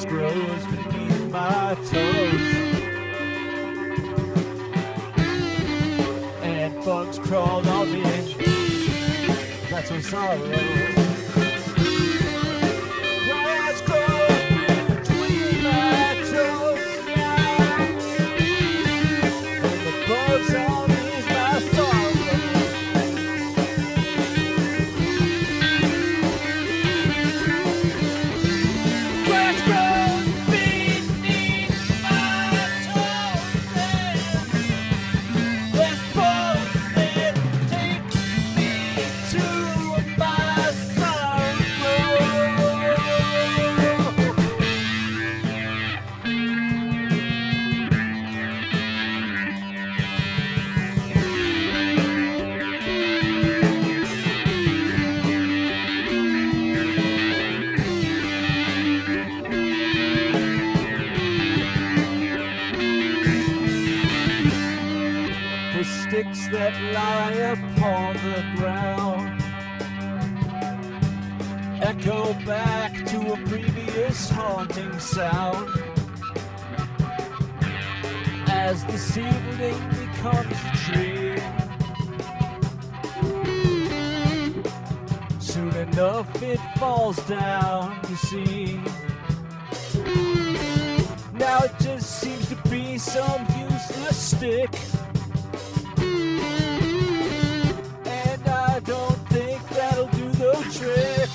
grows beneath my toes, and bugs crawl on me. That's what sorrow. Grass grows between my toes now, and the bugs on me is my sorrow. Grass grows beneath my toes, and there's bugs that take me to my sorrow. The sticks that lie upon the ground echo back to a previous haunting sound. As the seedling becomes a tree, soon enough it falls down, you see. Now it just seems to be some useless stick, and I don't think that'll do the trick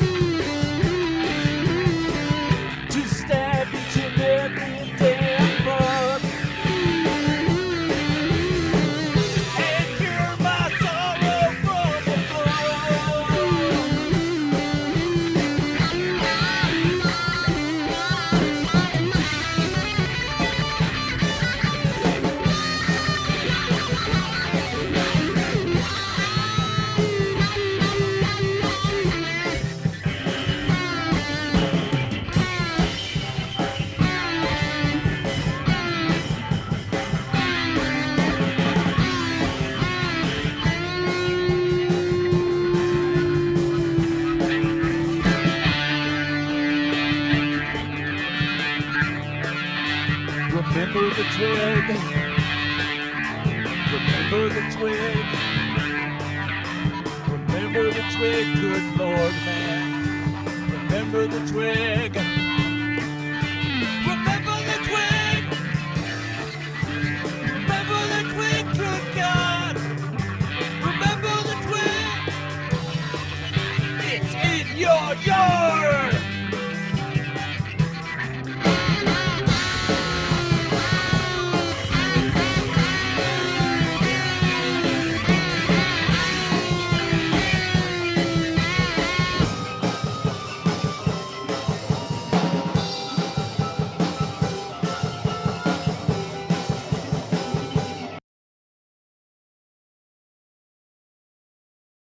to stab each and every damn bug and cure my sorrow from the Remember the twig, remember the twig, remember the twig, good Lord, man. Remember the twig, remember the twig, remember the twig, good God. Remember the twig, it's in your yard.